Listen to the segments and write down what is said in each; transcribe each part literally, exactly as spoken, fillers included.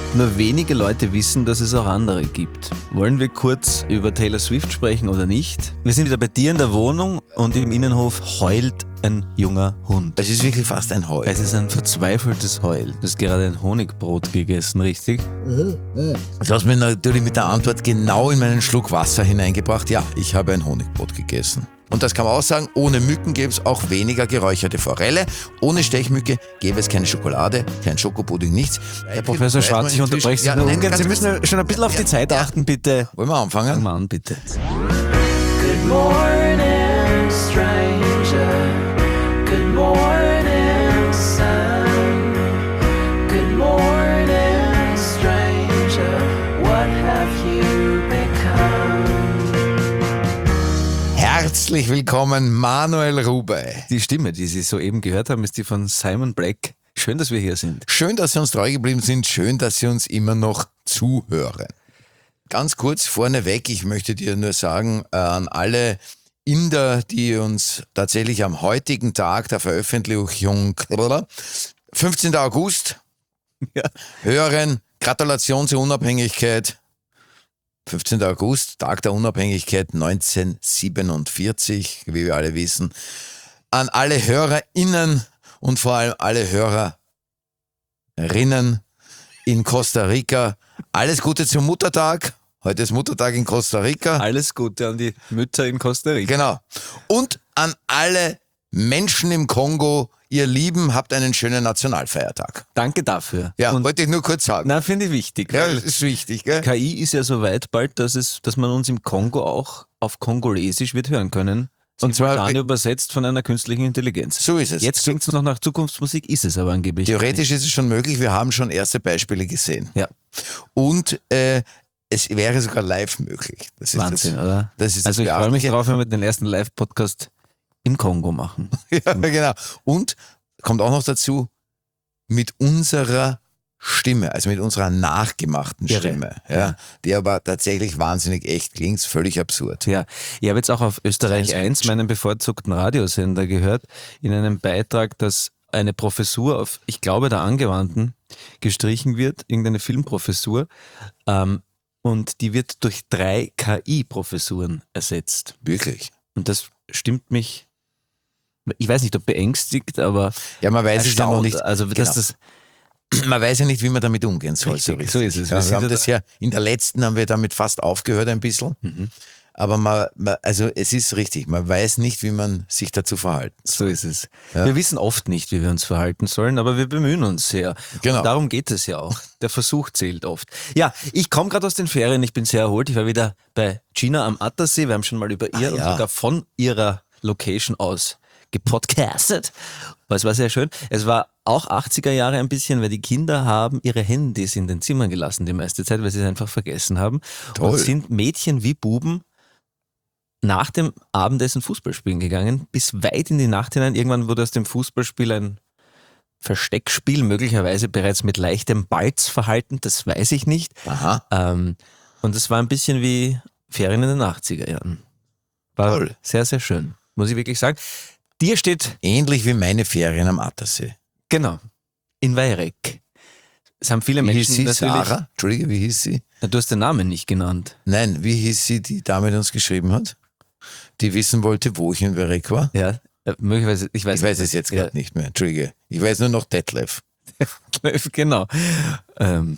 Nur wenige Leute wissen, dass es auch andere gibt. Wollen wir kurz über Taylor Swift sprechen oder nicht? Wir sind wieder bei dir in der Wohnung und im Innenhof heult ein junger Hund. Es ist wirklich fast ein Heul. Es ist ein verzweifeltes Heulen. Du hast gerade ein Honigbrot gegessen, richtig? Du hast mir natürlich mit der Antwort genau in meinen Schluck Wasser hineingebracht. Ja, ich habe ein Honigbrot gegessen. Und das kann man auch sagen, ohne Mücken gäbe es auch weniger geräucherte Forelle. Ohne Stechmücke gäbe es keine Schokolade, kein Schokopudding, nichts. Herr Professor Schwarz, ich unterbreche Sie ja, nur nein, ungern. Sie ganz müssen schon ein bisschen auf die Zeit ja. achten, bitte. Wollen wir anfangen? Fangen wir an, bitte. Good morning, stranger. Good morning, sun. Good morning, stranger. What have you become? Herzlich willkommen, Manuel Rube. Die Stimme, die Sie soeben gehört haben, ist die von Simon Black. Schön, dass wir hier sind. Schön, dass Sie uns treu geblieben sind. Schön, dass Sie uns immer noch zuhören. Ganz kurz vorneweg, ich möchte dir nur sagen, äh, an alle Inder, die uns tatsächlich am heutigen Tag der Veröffentlichung, fünfzehnten August, Ja. hören, Gratulation zur Unabhängigkeit. fünfzehnten August, Tag der Unabhängigkeit neunzehnhundertsiebenundvierzig, wie wir alle wissen. An alle HörerInnen und vor allem alle Hörerinnen in Costa Rica. Alles Gute zum Muttertag. Heute ist Muttertag in Costa Rica. Alles Gute an die Mütter in Costa Rica. Genau. Und an alle Menschen im Kongo, ihr Lieben, habt einen schönen Nationalfeiertag. Danke dafür. Ja, Und, wollte ich nur kurz sagen. na, finde ich wichtig. Ja, weil das ist wichtig, gell? K I ist ja so weit bald, dass, es, dass man uns im Kongo auch auf Kongolesisch wird hören können. Und zwar- simultan übersetzt von einer künstlichen Intelligenz. So ist es. Jetzt klingt es noch nach Zukunftsmusik, ist es aber angeblich. Theoretisch ist es schon möglich, wir haben schon erste Beispiele gesehen. Ja, Und äh, es wäre sogar live möglich. Das ist Wahnsinn, das, oder? Das ist Also das ich freue mich Beachtliche. darauf, wenn wir den ersten Live-Podcast im Kongo machen. Ja, genau. Und kommt auch noch dazu, mit unserer Stimme, also mit unserer nachgemachten Irre. Stimme, ja, die aber tatsächlich wahnsinnig echt klingt, völlig absurd. Ja, ich habe jetzt auch auf Österreich Das ist eins, meinen bevorzugten Radiosender, gehört, in einem Beitrag, dass eine Professur auf, ich glaube, der Angewandten gestrichen wird, irgendeine Filmprofessur, ähm, und die wird durch drei K I-Professuren ersetzt. Wirklich. Und das stimmt mich, ich weiß nicht, ob beängstigt, aber Ja, man weiß es ja noch erstaunt. nicht. Also, dass Genau. das, Man weiß ja nicht, wie man damit umgehen soll. Richtig, so ist es. Wir Ja, sind wir haben ja das ja, in der letzten haben wir damit fast aufgehört ein bisschen. Mhm. Aber man, man, also es ist richtig, man weiß nicht, wie man sich dazu verhalten soll. so ist es. Ja. Wir wissen oft nicht, wie wir uns verhalten sollen, aber wir bemühen uns sehr. Genau. Und darum geht es ja auch. Der Versuch zählt oft. Ja, ich komme gerade aus den Ferien, ich bin sehr erholt. Ich war wieder bei Gina am Attersee. Wir haben schon mal über ihr Ah, und ja. sogar von ihrer Location aus gepodcastet. Aber es war sehr schön. Es war auch achtziger Jahre ein bisschen, weil die Kinder haben ihre Handys in den Zimmern gelassen die meiste Zeit, weil sie es einfach vergessen haben. Toll. Und sind Mädchen wie Buben nach dem Abendessen Fußball spielen gegangen, bis weit in die Nacht hinein. Irgendwann wurde aus dem Fußballspiel ein Versteckspiel, möglicherweise bereits mit leichtem Balzverhalten, das weiß ich nicht. Aha. Ähm, und es war ein bisschen wie Ferien in den achtziger Jahren. War Toll. sehr, sehr schön, muss ich wirklich sagen. Dir steht, Ähnlich wie meine Ferien am Attersee. genau, in Weirek. Es haben viele Wie Menschen hieß sie? natürlich... Sarah? Entschuldige, wie hieß sie? Na, du hast den Namen nicht genannt. Nein, wie hieß sie, die Dame, die uns geschrieben hat? Die wissen wollte, wo ich in Werek war? Ja, äh, möglicherweise, ich weiß Ich weiß es jetzt gerade nicht mehr, Entschuldige. Ich weiß nur noch Detlef. nicht. Genau. Ähm,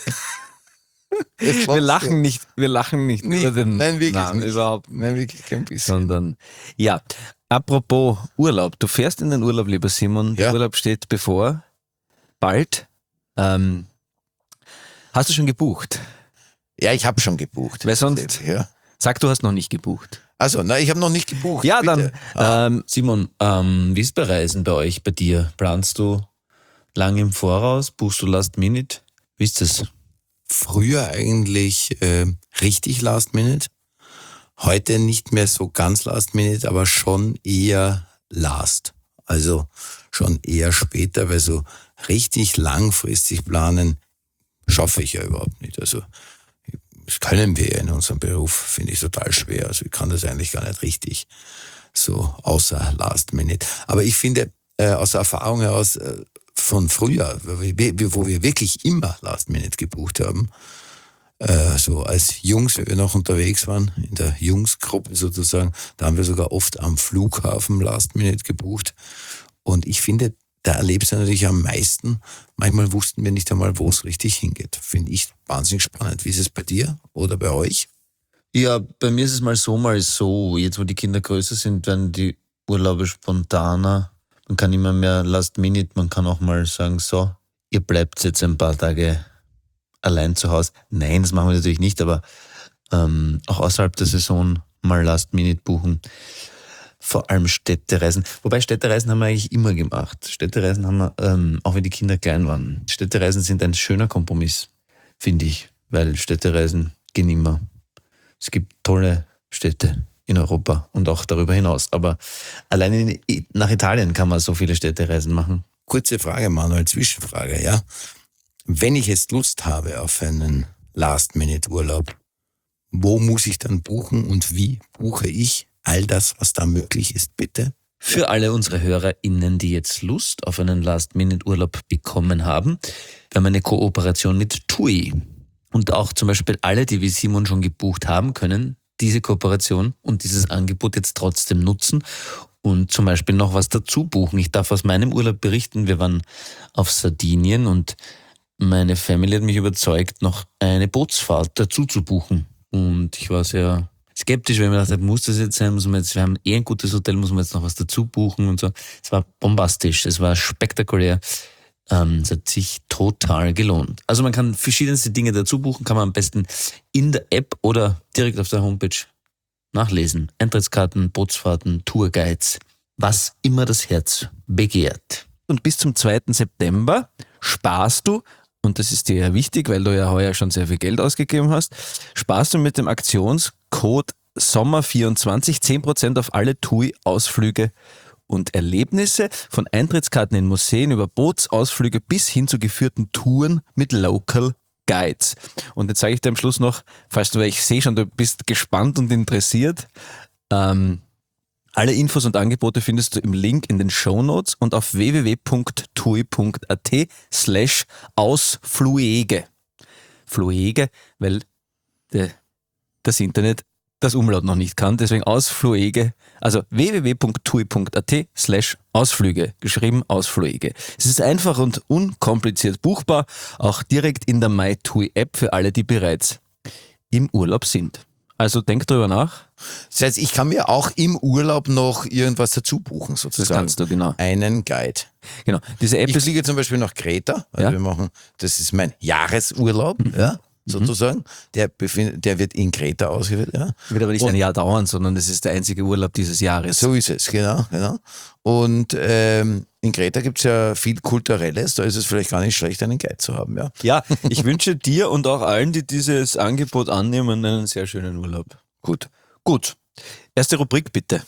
wir lachen nicht, wir lachen nicht Nicht. über den Nein, wirklich Namen nicht. überhaupt, Nein, wirklich kein bisschen. sondern ja. Apropos Urlaub, du fährst in den Urlaub, lieber Simon. Der Ja. Urlaub steht bevor, bald. Ähm, hast du schon gebucht? Ja, ich habe schon gebucht. Weil sonst- Ja. Sag, du hast noch nicht gebucht. Also, na, ich habe noch nicht gebucht. Ja, bitte. dann, ähm, Simon, ähm, wie ist bei Reisen bei euch, bei dir? Planst du lange im Voraus? Buchst du Last Minute? Wie ist das? Früher eigentlich äh, richtig Last Minute. Heute nicht mehr so ganz Last Minute, aber schon eher Last. Also schon eher später, weil so richtig langfristig planen schaffe ich ja überhaupt nicht. Also das können wir ja in unserem Beruf, finde ich total schwer. Also ich kann das eigentlich gar nicht richtig so außer Last Minute. Aber ich finde, äh, aus der Erfahrung heraus, äh, von früher, wo wir, wo wir wirklich immer Last Minute gebucht haben, äh, so als Jungs, wenn wir noch unterwegs waren, in der Jungsgruppe sozusagen, da haben wir sogar oft am Flughafen Last Minute gebucht. Und ich finde, da erlebst du natürlich am meisten. Manchmal wussten wir nicht einmal, wo es richtig hingeht. Finde ich wahnsinnig spannend. Wie ist es bei dir oder bei euch? Ja, bei mir ist es mal so, mal so. Jetzt, wo die Kinder größer sind, werden die Urlaube spontaner. Man kann immer mehr Last Minute, man kann auch mal sagen, so, ihr bleibt jetzt ein paar Tage allein zu Hause. Nein, das machen wir natürlich nicht, aber ähm, auch außerhalb der Saison mal Last Minute buchen. Vor allem Städtereisen. Wobei Städtereisen haben wir eigentlich immer gemacht. Städtereisen haben wir, ähm, auch wenn die Kinder klein waren. Städtereisen sind ein schöner Kompromiss, finde ich, weil Städtereisen gehen immer. Es gibt tolle Städte in Europa und auch darüber hinaus. Aber allein in, nach Italien kann man so viele Städtereisen machen. Kurze Frage, Manuel, Zwischenfrage, ja. Wenn ich jetzt Lust habe auf einen Last-Minute-Urlaub, wo muss ich dann buchen und wie buche ich all das, was da möglich ist, bitte? Für alle unsere HörerInnen, die jetzt Lust auf einen Last-Minute-Urlaub bekommen haben, wir haben eine Kooperation mit TUI. Und auch zum Beispiel alle, die wie Simon schon gebucht haben, können diese Kooperation und dieses Angebot jetzt trotzdem nutzen und zum Beispiel noch was dazu buchen. Ich darf aus meinem Urlaub berichten, wir waren auf Sardinien und meine Family hat mich überzeugt, noch eine Bootsfahrt dazu zu buchen. Und ich war sehr skeptisch, weil ich mir gedacht habe, muss das jetzt sein? Muss man jetzt, wir haben eh ein gutes Hotel, muss man jetzt noch was dazu buchen und so. Es war bombastisch, es war spektakulär. Ähm, es hat sich total gelohnt. Also man kann verschiedenste Dinge dazu buchen, kann man am besten in der App oder direkt auf der Homepage nachlesen. Eintrittskarten, Bootsfahrten, Tourguides, was immer das Herz begehrt. Und bis zum zweiten September sparst du, und das ist dir ja wichtig, weil du ja heuer schon sehr viel Geld ausgegeben hast, sparst du mit dem Aktionscode Sommer vierundzwanzig zehn Prozent auf alle TUI-Ausflüge und Erlebnisse, von Eintrittskarten in Museen über Bootsausflüge bis hin zu geführten Touren mit Local Guides. Und jetzt sage ich dir am Schluss noch, falls du, ich sehe schon, du bist gespannt und interessiert, ähm, alle Infos und Angebote findest du im Link in den Shownotes und auf www.tui.at slash Ausfluege. Fluege, weil de, das Internet das Umlaut noch nicht kann, deswegen Ausfluege, also www.tui.at slash Ausflüge, geschrieben Ausfluege. Es ist einfach und unkompliziert buchbar, auch direkt in der MyTui-App für alle, die bereits im Urlaub sind. Also denk drüber nach. Das heißt, ich kann mir auch im Urlaub noch irgendwas dazu buchen, sozusagen. Das kannst du, genau. Einen Guide. Genau. Diese App Ich ist, fliege zum Beispiel nach Kreta. Also Ja. wir machen, das ist mein Jahresurlaub, ja, sozusagen. Der, befindet, der wird in Kreta ausgeführt. Ja. wird aber nicht Und- ein Jahr dauern, sondern es ist der einzige Urlaub dieses Jahres. So ist es, genau. genau. Und ähm, in Kreta gibt es ja viel Kulturelles, da ist es vielleicht gar nicht schlecht, einen Guide zu haben. Ja. Ja, ich wünsche dir und auch allen, die dieses Angebot annehmen, einen sehr schönen Urlaub. Gut. Gut. Erste Rubrik bitte.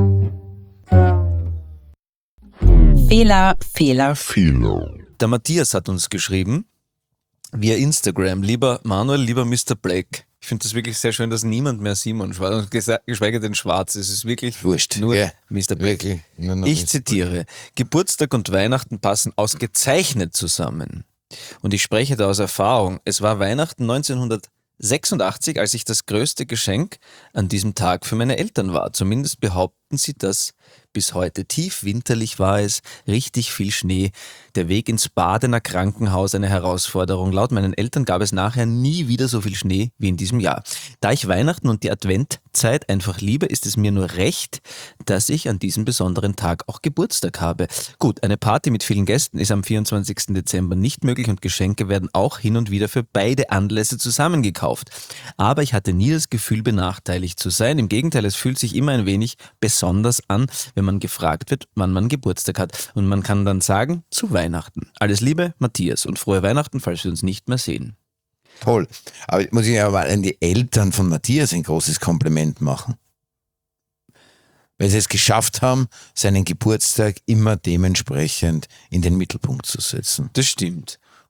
Fehler, Fehler, Der Matthias hat uns geschrieben, via Instagram, lieber Manuel, lieber Mister Black. Ich finde das wirklich sehr schön, dass niemand mehr Simon schwarz und gesa- geschweige denn schwarz. Es ist wirklich Wurscht. nur Ja, Mister Black. wirklich. Nur noch Ich Mister zitiere, Geburtstag und Weihnachten passen ausgezeichnet zusammen. Und ich spreche da aus Erfahrung. Es war Weihnachten neunzehnhundertsechsundachtzig, als ich das größte Geschenk an diesem Tag für meine Eltern war. Zumindest behaupten sie das bis heute. Tief winterlich war es, richtig viel Schnee. Der Weg ins Badener Krankenhaus eine Herausforderung. Laut meinen Eltern gab es nachher nie wieder so viel Schnee wie in diesem Jahr. Da ich Weihnachten und die Adventzeit einfach liebe, ist es mir nur recht, dass ich an diesem besonderen Tag auch Geburtstag habe. Gut, eine Party mit vielen Gästen ist am vierundzwanzigsten Dezember nicht möglich und Geschenke werden auch hin und wieder für beide Anlässe zusammengekauft. Aber ich hatte nie das Gefühl, benachteiligt zu sein. Im Gegenteil, es fühlt sich immer ein wenig besonders an, wenn man gefragt wird, wann man Geburtstag hat. Und man kann dann sagen, zu Weihnachten. Alles Liebe, Matthias, und frohe Weihnachten, falls wir uns nicht mehr sehen. Toll. Aber muss ich aber an die Eltern von Matthias ein großes Kompliment machen. Weil sie es geschafft haben, seinen Geburtstag immer dementsprechend in den Mittelpunkt zu setzen. Das stimmt.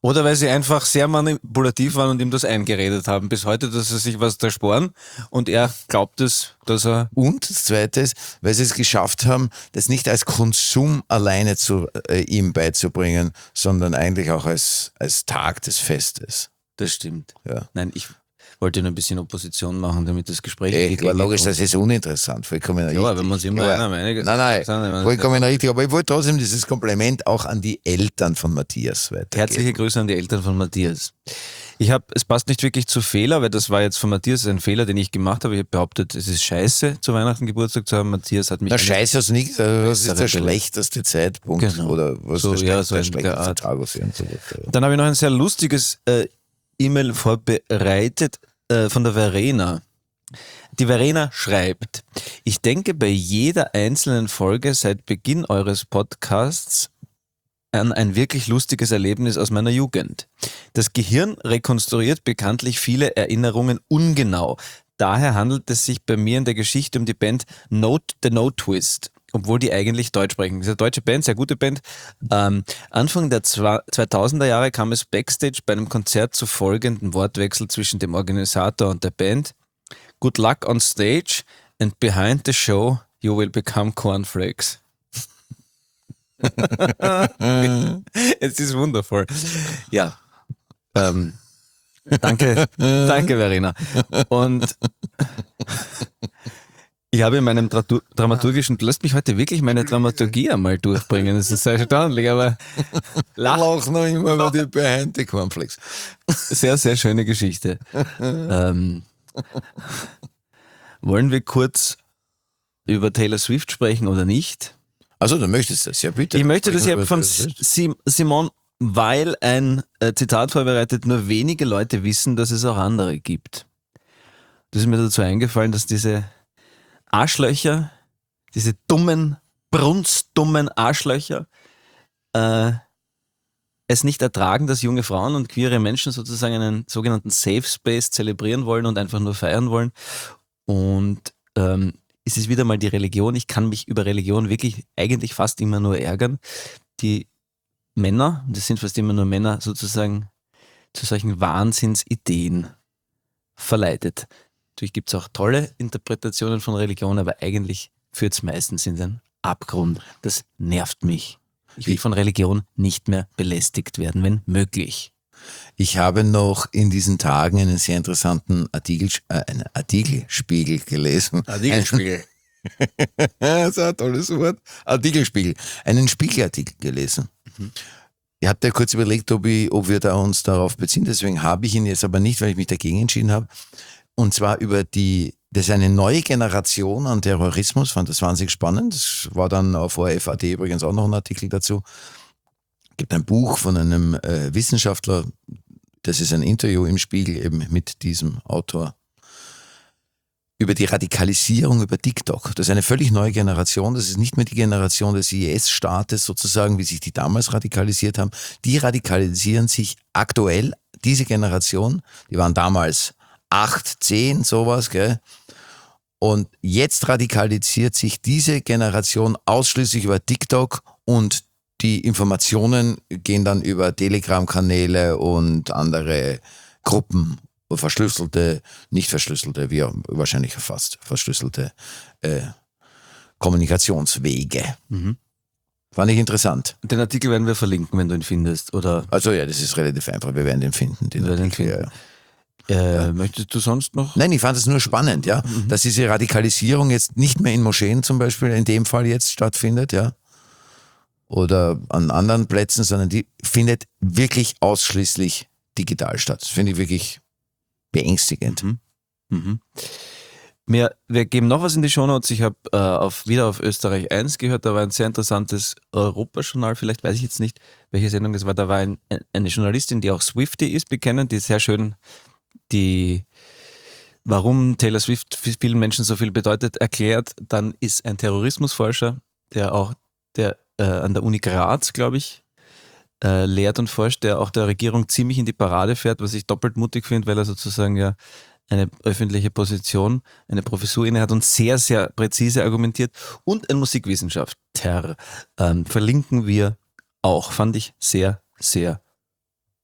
Oder weil sie einfach sehr manipulativ waren und ihm das eingeredet haben. Bis heute, dass sie sich was ersparen und er glaubt es, dass er... Und das Zweite ist, weil sie es geschafft haben, das nicht als Konsum alleine zu äh, ihm beizubringen, sondern eigentlich auch als, als Tag des Festes. Das stimmt. Ja. Nein, ich wollte nur ein bisschen Opposition machen, damit das Gespräch... Ey, geht. war logisch, das ist uninteressant, vollkommen richtig. Ja, aber wenn man sich immer Ja. einer Meinung ist... Nein, nein, Nein, vollkommen richtig. Aber ich wollte trotzdem dieses Kompliment auch an die Eltern von Matthias weitergeben. Herzliche Grüße an die Eltern von Matthias. Ich habe, es passt nicht wirklich zu Fehler, weil das war jetzt von Matthias ein Fehler, den ich gemacht habe. Ich habe behauptet, es ist scheiße, zu Weihnachten Geburtstag zu haben. Matthias hat mich... Na, eine- scheiße hast du nicht gesagt, das ist der bessere Stelle. schlechteste Zeitpunkt Genau. oder was So, ist der, ja, schlecht- so der in der schlechteste Art. Tag aus und so weiter. Dann habe ich noch ein sehr lustiges äh, E-Mail vorbereitet äh, von der Verena. Die Verena schreibt, ich denke bei jeder einzelnen Folge seit Beginn eures Podcasts an ein wirklich lustiges Erlebnis aus meiner Jugend. Das Gehirn rekonstruiert bekanntlich viele Erinnerungen ungenau. Daher handelt es sich bei mir in der Geschichte um die Band Note the No Twist, obwohl die eigentlich Deutsch sprechen. Diese deutsche Band, sehr gute Band. Ähm, Anfang der zweitausender Jahre kam es backstage bei einem Konzert zu folgendem Wortwechsel zwischen dem Organisator und der Band. Good luck on stage and behind the show you will become cornflakes. Es ist wundervoll. Ja. Ähm, danke, danke Verena. Und ich habe in meinem Dratu- dramaturgischen, du lässt mich heute wirklich meine Dramaturgie einmal durchbringen. Das ist sehr erstaunlich, aber lach, Lach noch immer über die Behind the Cornflakes. sehr, sehr schöne Geschichte. ähm, wollen wir kurz über Taylor Swift sprechen oder nicht? Also, du möchtest das, ja bitte. Ich möchte das, ich habe von Das ist- Sim- Simone Weil ein äh, Zitat vorbereitet, nur wenige Leute wissen, dass es auch andere gibt. Das ist mir dazu eingefallen, dass diese Arschlöcher, diese dummen, brunstdummen Arschlöcher, äh, es nicht ertragen, dass junge Frauen und queere Menschen sozusagen einen sogenannten Safe Space zelebrieren wollen und einfach nur feiern wollen. Und ähm, es ist wieder mal die Religion. Ich kann mich über Religion wirklich eigentlich fast immer nur ärgern. Die Männer, das sind fast immer nur Männer, sozusagen zu solchen Wahnsinnsideen verleitet. Natürlich gibt es auch tolle Interpretationen von Religion, aber eigentlich führt es meistens in den Abgrund. Das nervt mich. Ich will von Religion nicht mehr belästigt werden, wenn möglich. Ich habe noch in diesen Tagen einen sehr interessanten Artikel, äh, einen Artikelspiegel gelesen. Artikelspiegel. Das ist ein tolles Wort. Artikelspiegel. Einen Spiegelartikel gelesen. Mhm. Ich hatte kurz überlegt, ob, ich, ob wir da uns darauf beziehen. Deswegen habe ich ihn jetzt aber nicht, weil ich mich dagegen entschieden habe. Und zwar über die, das ist eine neue Generation an Terrorismus. Fand das wahnsinnig spannend. Das war dann auf O R F Punkt A T übrigens auch noch ein Artikel dazu. Es gibt ein Buch von einem äh, Wissenschaftler. Das ist ein Interview im Spiegel eben mit diesem Autor über die Radikalisierung über TikTok. Das ist eine völlig neue Generation. Das ist nicht mehr die Generation des I S-Staates sozusagen, wie sich die damals radikalisiert haben. Die radikalisieren sich aktuell, diese Generation, die waren damals acht, zehn, sowas, gell? Und jetzt radikalisiert sich diese Generation ausschließlich über TikTok und die Informationen gehen dann über Telegram-Kanäle und andere Gruppen, verschlüsselte, nicht verschlüsselte, wie auch wahrscheinlich fast verschlüsselte äh, Kommunikationswege. Mhm. Fand ich interessant. Den Artikel werden wir verlinken, wenn du ihn findest. Oder Also ja, das ist relativ einfach, wir werden den finden. Den Wir werden ihn Artikel, finden. ja, ja. äh, möchtest du sonst noch? Nein, ich fand es nur spannend, ja, Mhm. dass diese Radikalisierung jetzt nicht mehr in Moscheen zum Beispiel in dem Fall jetzt stattfindet, ja, oder an anderen Plätzen, sondern die findet wirklich ausschließlich digital statt. Das finde ich wirklich beängstigend. Mhm. Mhm. Wir, wir geben noch was in die Shownotes. Ich habe äh, auf, wieder auf Österreich eins gehört, da war ein sehr interessantes Europajournal, vielleicht weiß ich jetzt nicht, welche Sendung das war, da war ein, eine Journalistin, die auch Swiftie ist, bekennend, die sehr schön die, warum Taylor Swift vielen Menschen so viel bedeutet, erklärt. Dann ist ein Terrorismusforscher, der auch der äh, an der Uni Graz, glaube ich, äh, lehrt und forscht, der auch der Regierung ziemlich in die Parade fährt, was ich doppelt mutig finde, weil er sozusagen ja eine öffentliche Position, eine Professur innehat und sehr, sehr präzise argumentiert. Und ein Musikwissenschaftler ähm, verlinken wir auch. Fand ich sehr, sehr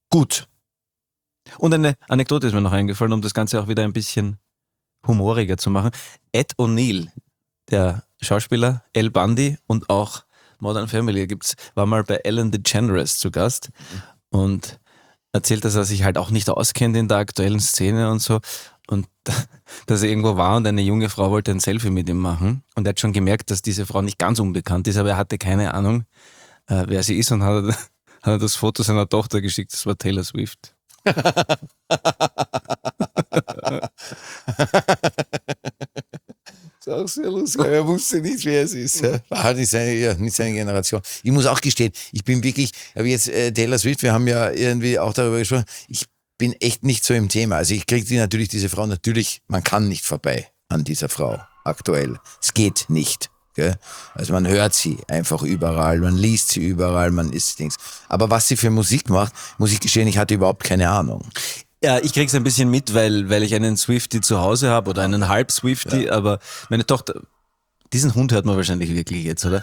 Gut. Und eine Anekdote ist mir noch eingefallen, um das Ganze auch wieder ein bisschen humoriger zu machen. Ed O'Neill, der Schauspieler, Al Bundy und auch Modern Family gibt's, war mal bei Ellen DeGeneres zu Gast und erzählt, dass er sich halt auch nicht auskennt in der aktuellen Szene und so und dass er irgendwo war und eine junge Frau wollte ein Selfie mit ihm machen und er hat schon gemerkt, dass diese Frau nicht ganz unbekannt ist, aber er hatte keine Ahnung, äh, wer sie ist und hat, hat er das Foto seiner Tochter geschickt, das war Taylor Swift. Das ist auch sehr lustig. Er wusste nicht, wer es ist. Ja. War nicht seine, ja, nicht seine Generation. Ich muss auch gestehen, ich bin wirklich, aber jetzt äh, Taylor Swift, wir haben ja irgendwie auch darüber gesprochen, ich bin echt nicht so im Thema. Also ich kriege die natürlich, diese Frau, natürlich, man kann nicht vorbei an dieser Frau aktuell. Es geht nicht. Gell? Also man hört sie einfach überall, man liest sie überall, man isst Dings. Aber was sie für Musik macht, muss ich gestehen, ich hatte überhaupt keine Ahnung. Ja, ich krieg's ein bisschen mit, weil, weil ich einen Swiftie zu Hause habe oder einen Halb-Swiftie, ja. Aber meine Tochter, diesen Hund hört man wahrscheinlich wirklich jetzt, oder?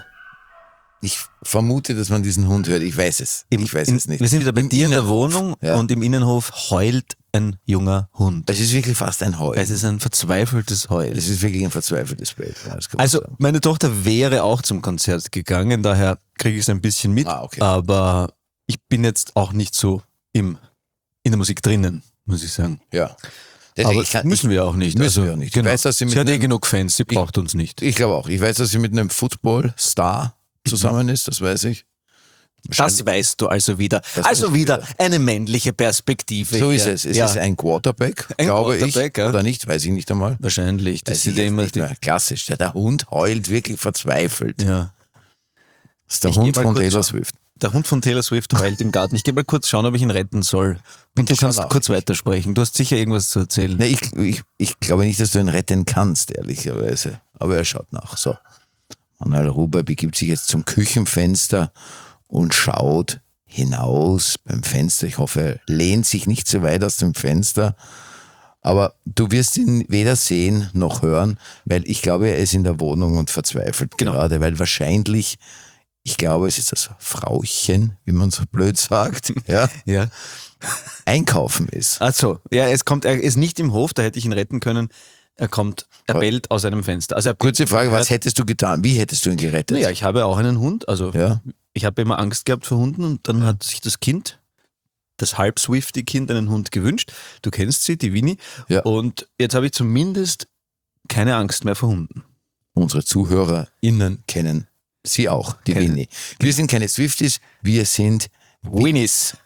Ich vermute, dass man diesen Hund hört. Ich weiß es. Im, ich weiß in, es nicht. Wir sind wieder bei Im dir in der Innenhof. Wohnung Ja. und im Innenhof heult ein junger Hund. Es ist wirklich fast ein Heul. Es ist ein verzweifeltes Heul. Es ist wirklich ein verzweifeltes Bild. Ja, das kann man Also sagen. meine Tochter wäre auch zum Konzert gegangen, daher kriege ich es ein bisschen mit, Ah, okay. aber ich bin jetzt auch nicht so im, in der Musik drinnen, muss ich sagen. Ja. Deswegen, Aber ich kann, müssen wir auch nicht. müssen also, wir auch nicht. Ich Genau. weiß, dass sie mit sie hat eh einem- genug Fans, sie braucht uns nicht. Ich glaube auch. Ich weiß, dass sie mit einem Football-Star zusammen ist, das weiß ich. Das weißt du also wieder. Das also weiß ich wieder wieder. eine männliche Perspektive. So ist hier. es. Es ja. ist ein Quarterback, Ein glaube Quarterback, ich. ja. Oder nicht, weiß ich nicht einmal. Wahrscheinlich. Das Weiß sind ich ja jetzt immer nicht die, mehr. Klassisch. Der, der Hund heult wirklich verzweifelt. ja. Das ist der Ich Hund geh mal von kurz Taylor schauen. Swift. Der Hund von Taylor Swift heult im Garten. Ich gehe mal kurz schauen, ob ich ihn retten soll. Und du schau kannst nach. kurz weitersprechen. Du hast sicher irgendwas zu erzählen. Nee, ich, ich, ich glaube nicht, dass du ihn retten kannst, ehrlicherweise. Aber er schaut nach. So. Manuel Ruber begibt sich jetzt zum Küchenfenster und schaut hinaus beim Fenster. Ich hoffe, er lehnt sich nicht so weit aus dem Fenster. Aber du wirst ihn weder sehen noch hören, weil ich glaube, er ist in der Wohnung und verzweifelt Genau. gerade, weil wahrscheinlich, ich glaube, es ist das Frauchen, wie man so blöd sagt, ja, Ja. einkaufen ist. Also, ja, es kommt, er ist nicht im Hof, da hätte ich ihn retten können. Er kommt, er bellt aus einem Fenster. Also er Kurze Frage, was hättest du getan? Wie hättest du ihn gerettet? Naja, ich habe auch einen Hund. Also Ja. ich habe immer Angst gehabt vor Hunden und dann hat sich das Kind, das halb Swifty-Kind, einen Hund gewünscht. Du kennst sie, die Winnie. Ja. Und jetzt habe ich zumindest keine Angst mehr vor Hunden. Unsere ZuhörerInnen kennen sie auch, die Kennen. Winnie. Wir sind keine Swifties, wir sind, Winnies.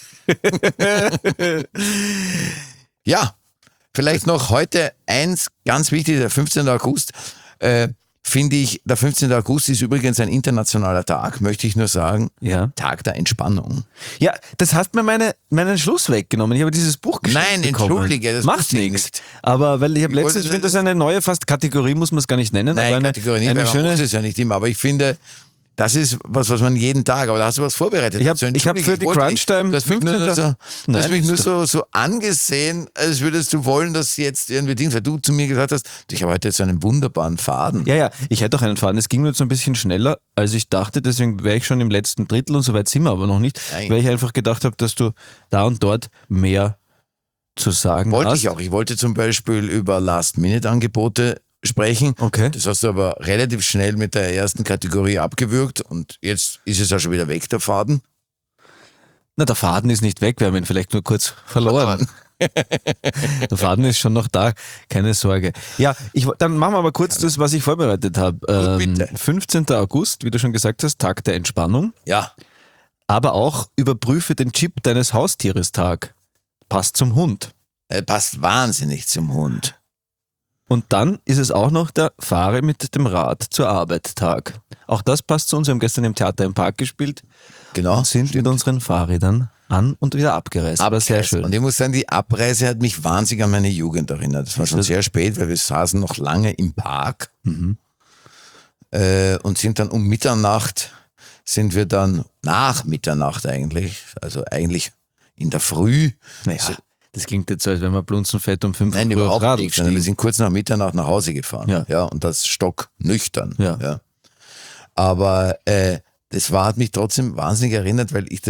ja, vielleicht noch heute eins ganz wichtig, der fünfzehnten August, äh, finde ich, der fünfzehnten August ist übrigens ein internationaler Tag, möchte ich nur sagen, Ja. Tag der Entspannung. Ja, das hast mir meine, meinen Schluss weggenommen. Ich habe dieses Buch geschenkt Nein, bekommen. entschuldige, das macht wusste ich nichts. nicht. Aber weil ich habe Ich letztens, wollte- ich finde das eine neue, fast Kategorie muss man es gar nicht nennen. Nein, aber eine, Kategorie nicht, eine weil man schöne, muss es ja nicht immer, aber ich finde, das ist was, was man jeden Tag, aber da hast du was vorbereitet. Ich hab- Also, ich hab entschuldige, für die wollte- Crunch-Time Du hast mich nur, fünfzehnten so, du Nein, hast mich nur ist so, so angesehen, als würdest du wollen, dass jetzt irgendwie Dings, weil du zu mir gesagt hast, ich habe heute so einen wunderbaren Faden. Ja, ja, ich hätte auch einen Faden. Es ging nur jetzt so ein bisschen schneller, als ich dachte. Deswegen wäre ich schon im letzten Drittel und so weit sind wir aber noch nicht. Nein. Weil ich einfach gedacht habe, dass du da und dort mehr zu sagen Wollte hast. ich auch. Ich wollte zum Beispiel über Last-Minute-Angebote sprechen. Okay. Das hast du aber relativ schnell mit der ersten Kategorie abgewürgt und jetzt ist es ja schon wieder weg, der Faden. Na, der Faden ist nicht weg, wir haben ihn vielleicht nur kurz verloren. Der Faden ist schon noch da, keine Sorge. Ja, ich, wo- dann machen wir aber kurz das, was ich vorbereitet habe. Ähm, bitte. fünfzehnten August, wie du schon gesagt hast, Tag der Entspannung, Ja, aber auch überprüfe den Chip deines Haustieres Tag. Passt zum Hund. er passt wahnsinnig zum Hund. Und dann ist es auch noch der Fahre mit dem Rad zur Arbeit Tag. Auch das passt zu uns. Wir haben gestern im Theater im Park gespielt Genau. und sind mit unseren Fahrrädern an und wieder abgereist. Aber sehr schön. Und ich muss sagen, die Abreise hat mich wahnsinnig an meine Jugend erinnert. Das war schon sehr spät, weil wir saßen noch lange im Park äh, und sind dann um Mitternacht, sind wir dann nach Mitternacht eigentlich, also eigentlich in der Früh. Naja, das klingt jetzt so, als wenn man Blunzenfett um fünf Nein, Uhr aufs überhaupt Radl nicht, sondern wir stiegen. sind kurz nach Mitternacht nach Hause gefahren. Ja. Ja, und das stocknüchtern. Ja. Ja. Aber äh, das war, hat mich trotzdem wahnsinnig erinnert, weil ich das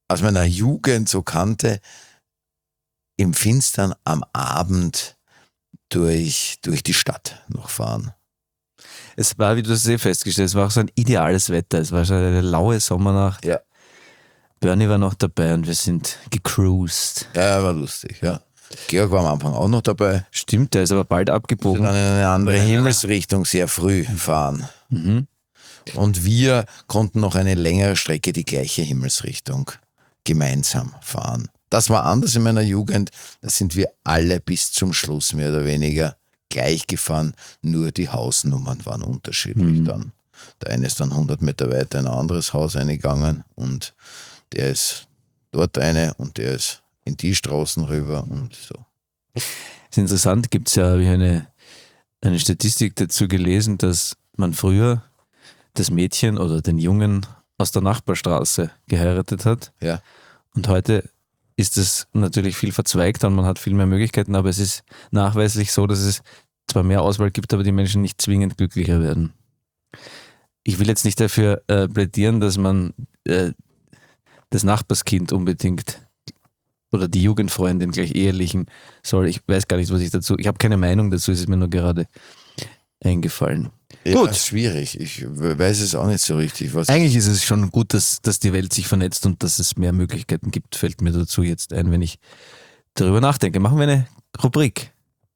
aus meiner Jugend so kannte, im Finstern am Abend durch, durch die Stadt noch fahren. Es war, wie du es eh festgestellt hast, es war auch so ein ideales Wetter. Es war schon eine laue Sommernacht. Ja. Bernie war noch dabei und wir sind gecruised. Ja, war lustig, ja. Georg war am Anfang auch noch dabei. Stimmt, der ist aber bald Wir abgebogen. dann in eine andere Himmelsrichtung sehr früh fahren. Mhm. Und wir konnten noch eine längere Strecke die gleiche Himmelsrichtung gemeinsam fahren. Das war anders in meiner Jugend. Da sind wir alle bis zum Schluss mehr oder weniger gleich gefahren. Nur die Hausnummern waren unterschiedlich Mhm. dann. Der eine ist dann hundert Meter weiter in ein anderes Haus eingegangen und der ist dort eine und der ist in die Straßen rüber und so. Ist interessant, gibt es ja, habe ich eine, eine Statistik dazu gelesen, dass man früher das Mädchen oder den Jungen aus der Nachbarstraße geheiratet hat. Ja. Und heute ist es natürlich viel verzweigter und man hat viel mehr Möglichkeiten, aber es ist nachweislich so, dass es zwar mehr Auswahl gibt, aber die Menschen nicht zwingend glücklicher werden. Ich will jetzt nicht dafür äh, plädieren, dass man äh, das Nachbarskind unbedingt oder die Jugendfreundin gleich ehelichen soll. Ich weiß gar nicht, was ich dazu, ich habe keine Meinung dazu, es ist mir nur gerade eingefallen. Ja, Gut. schwierig. Ich weiß es auch nicht so richtig. Was Eigentlich ist es schon gut, dass, dass die Welt sich vernetzt und dass es mehr Möglichkeiten gibt, fällt mir dazu jetzt ein, wenn ich darüber nachdenke. Machen wir eine Rubrik.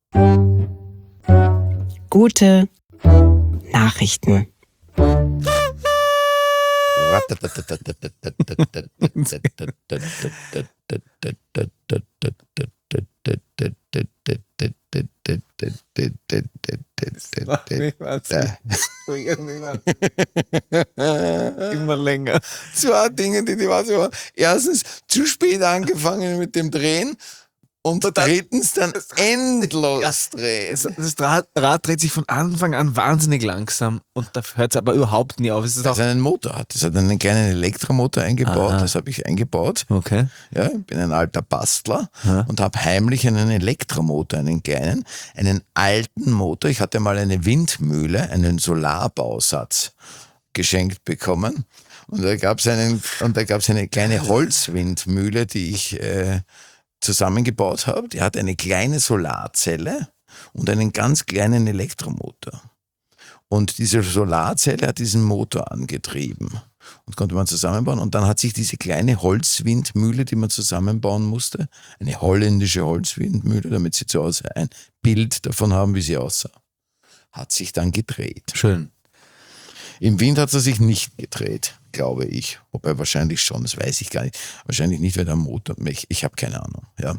Gute Nachrichten. Immer länger. Zwei Dinge, die die was waren. Erstens, zu spät angefangen mit dem Drehen und drittens dann endlos drehen. Das, das Rad, Rad dreht sich von Anfang an wahnsinnig langsam und da hört es aber überhaupt nie auf. Es ist Das auch einen Motor hat. Das hat einen kleinen Elektromotor eingebaut. Aha. Das habe ich eingebaut. okay. Ja, ich bin ein alter Bastler Ja. und habe heimlich einen Elektromotor, einen kleinen, einen alten Motor. Ich hatte mal eine Windmühle, einen Solarbausatz geschenkt bekommen. Und da gab es einen, und da gab es eine kleine Holzwindmühle, die ich äh, zusammengebaut habe. Die hat eine kleine Solarzelle und einen ganz kleinen Elektromotor. Und diese Solarzelle hat diesen Motor angetrieben und konnte man zusammenbauen. Und dann hat sich diese kleine Holzwindmühle, die man zusammenbauen musste, eine holländische Holzwindmühle, damit Sie zu Hause ein Bild davon haben, wie sie aussah, hat sich dann gedreht. Schön. Im Wind hat sie sich nicht gedreht, glaube ich. Wobei wahrscheinlich schon, das weiß ich gar nicht. Wahrscheinlich nicht, weil der Motor, ich, ich habe keine Ahnung. Ja.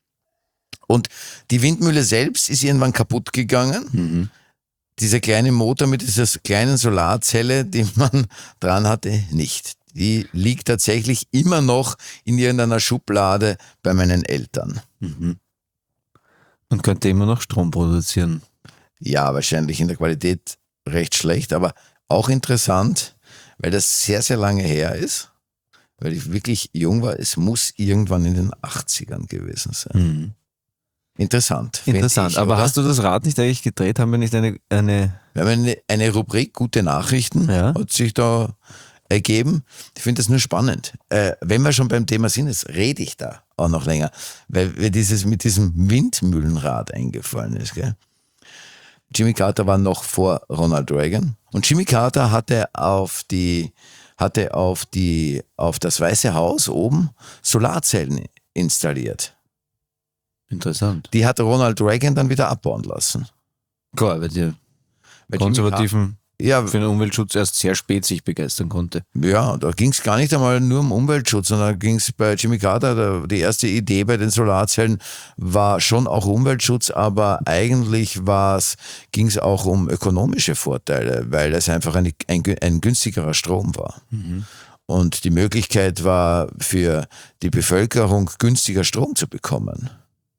Und die Windmühle selbst ist irgendwann kaputt gegangen. Mhm. Dieser kleine Motor mit dieser kleinen Solarzelle, die man dran hatte, nicht. Die liegt tatsächlich immer noch in irgendeiner Schublade bei meinen Eltern. Mhm. Und könnte immer noch Strom produzieren. Ja, wahrscheinlich in der Qualität recht schlecht, aber auch interessant, weil das sehr, sehr lange her ist, weil ich wirklich jung war. Es muss irgendwann in den achtzigern gewesen sein. Mhm. Interessant. find Interessant. ich, aber oder? hast du das Rad nicht eigentlich gedreht? Haben wir nicht eine, eine Wir haben eine, eine Rubrik Gute Nachrichten, Ja. hat sich da ergeben. Ich finde das nur spannend. Äh, wenn wir schon beim Thema sind, jetzt rede ich da auch noch länger, weil mir dieses mit diesem Windmühlenrad eingefallen ist. Gell? Jimmy Carter war noch vor Ronald Reagan und Jimmy Carter hatte auf die hatte auf die auf das Weiße Haus oben Solarzellen installiert. Interessant. Die hat Ronald Reagan dann wieder abbauen lassen. Klar, weil die Weil Jimmy Konservativen Ja, für den Umweltschutz erst sehr spät sich begeistern konnte. ja, da ging es gar nicht einmal nur um Umweltschutz, sondern ging es bei Jimmy Carter, der, die erste Idee bei den Solarzellen war schon auch Umweltschutz, aber eigentlich ging es auch um ökonomische Vorteile, weil es einfach eine, ein, ein günstigerer Strom war. Mhm. Und die Möglichkeit war für die Bevölkerung günstiger Strom zu bekommen.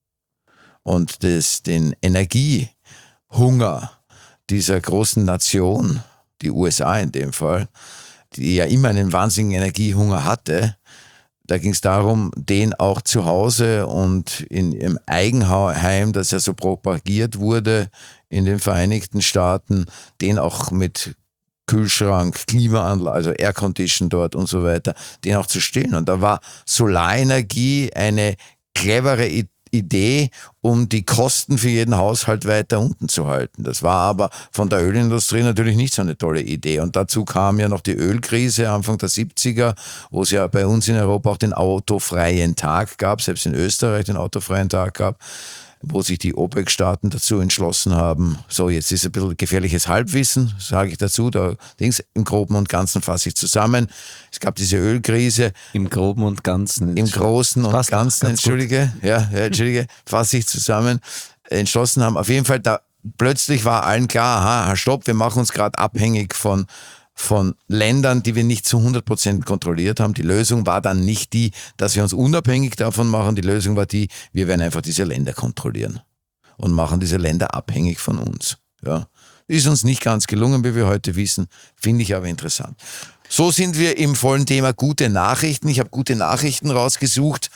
Und das, den Energiehunger dieser großen Nation, die U S A in dem Fall, die ja immer einen wahnsinnigen Energiehunger hatte, da ging es darum, den auch zu Hause und in, im Eigenheim, das ja so propagiert wurde in den Vereinigten Staaten, den auch mit Kühlschrank, Klimaanlage, also Aircondition dort und so weiter, den auch zu stellen. Und da war Solarenergie eine clevere I- Idee, um die Kosten für jeden Haushalt weiter unten zu halten. Das war aber von der Ölindustrie natürlich nicht so eine tolle Idee. Und dazu kam ja noch die Ölkrise Anfang der siebziger, wo es ja bei uns in Europa auch den autofreien Tag gab, selbst in Österreich den autofreien Tag gab, wo sich die OPEC-Staaten dazu entschlossen haben, so jetzt ist ein bisschen gefährliches Halbwissen, sage ich dazu, da Dings, im Groben und Ganzen fasse ich zusammen. Es gab diese Ölkrise. Im Groben und Ganzen. Im Großen und Passt Ganzen, ganz entschuldige, ja, ja, entschuldige, fasse ich zusammen, entschlossen haben. Auf jeden Fall, da plötzlich war allen klar, aha, stopp, wir machen uns gerade abhängig von von Ländern, die wir nicht zu hundert Prozent kontrolliert haben. Die Lösung war dann nicht die, dass wir uns unabhängig davon machen. Die Lösung war die, wir werden einfach diese Länder kontrollieren und machen diese Länder abhängig von uns. Ja. Ist uns nicht ganz gelungen, wie wir heute wissen, finde ich aber interessant. So sind wir im vollen Thema gute Nachrichten. Ich habe gute Nachrichten rausgesucht.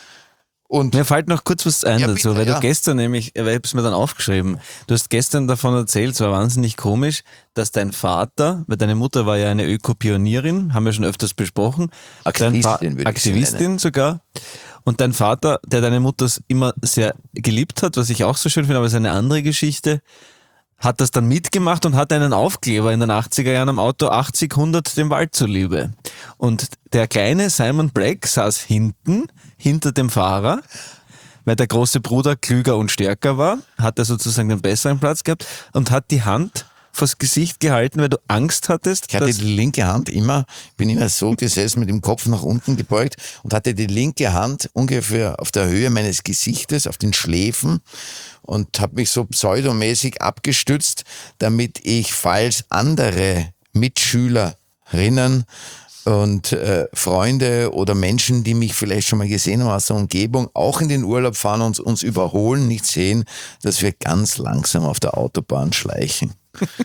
Und Mir fällt noch kurz was ein Ja, dazu, bitte, weil ja. du gestern nämlich, weil ich hab's mir dann aufgeschrieben, du hast gestern davon erzählt, es war wahnsinnig komisch, dass dein Vater, weil deine Mutter war ja eine Öko-Pionierin, haben wir schon öfters besprochen, dein Fa- Aktivistin, würde ich sie Aktivistin sogar, und dein Vater, der deine Mutter immer sehr geliebt hat, was ich auch so schön finde, aber es ist eine andere Geschichte, hat das dann mitgemacht und hat einen Aufkleber in den achtziger Jahren am Auto achtzig hundert dem Wald zuliebe. Und der kleine Simon Black saß hinten, hinter dem Fahrer, weil der große Bruder klüger und stärker war, hat er sozusagen den besseren Platz gehabt und hat die Hand vors Gesicht gehalten, weil du Angst hattest, ich hatte dass die linke Hand immer, bin immer so gesessen mit dem Kopf nach unten gebeugt und hatte die linke Hand ungefähr auf der Höhe meines Gesichtes, auf den Schläfen und habe mich so pseudomäßig abgestützt, damit ich, falls andere Mitschülerinnen und äh, Freunde oder Menschen, die mich vielleicht schon mal gesehen haben aus der Umgebung, auch in den Urlaub fahren und uns überholen, nicht sehen, dass wir ganz langsam auf der Autobahn schleichen.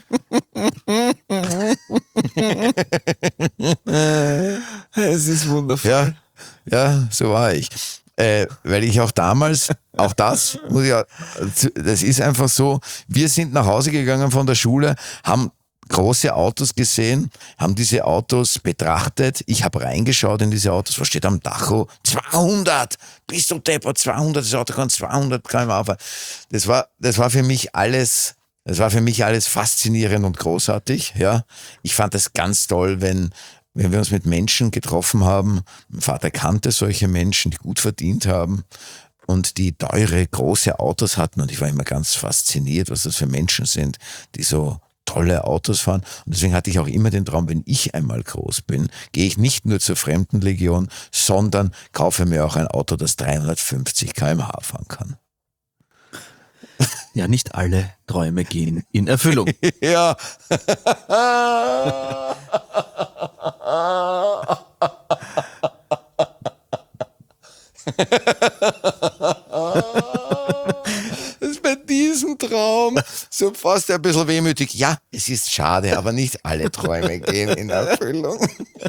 es ist wundervoll. Ja, ja, so war ich. Äh, weil ich auch damals, auch das, muss ich, auch- das ist einfach so, wir sind nach Hause gegangen von der Schule, haben große Autos gesehen, haben diese Autos betrachtet. Ich habe reingeschaut in diese Autos. Was steht am Dacho? zweihundert! Bist du deppert? zweihundert! Das Auto kann zweihundert Kilometer pro Stunde fahren. Das war, das war für mich alles, das war für mich alles faszinierend und großartig. Ja, ich fand das ganz toll, wenn wenn wir uns mit Menschen getroffen haben. Mein Vater kannte solche Menschen, die gut verdient haben und die teure, große Autos hatten. Und ich war immer ganz fasziniert, was das für Menschen sind, die so tolle Autos fahren. Und deswegen hatte ich auch immer den Traum, wenn ich einmal groß bin, gehe ich nicht nur zur Fremdenlegion, sondern kaufe mir auch ein Auto, das dreihundertfünfzig Kilometer pro Stunde fahren kann. Ja, nicht alle Träume gehen in Erfüllung. Ja. Das ist bei diesem Traum so fast ein bisschen wehmütig. Ja, es ist schade, aber nicht alle Träume gehen in Erfüllung.